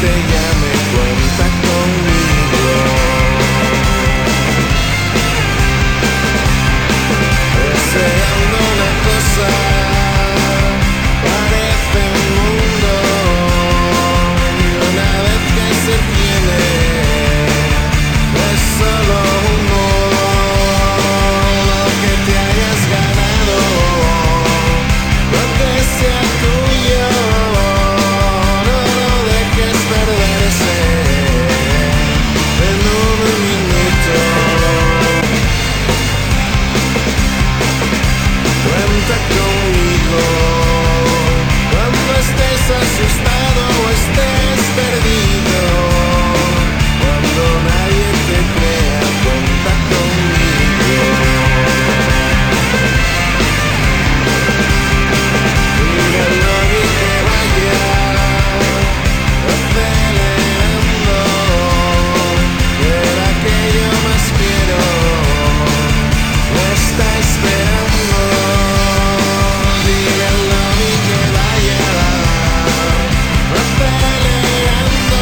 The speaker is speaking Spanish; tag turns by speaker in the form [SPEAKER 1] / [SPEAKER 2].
[SPEAKER 1] te llame, cuenta conmigo. Deseando una cosa, parece un mundo, y una vez que se tiene, es solo un modo. Lo que te hayas ganado, lo que sea tuyo, no lo dejes perderse en un minuto. Cuenta conmigo cuando estés asustado o estés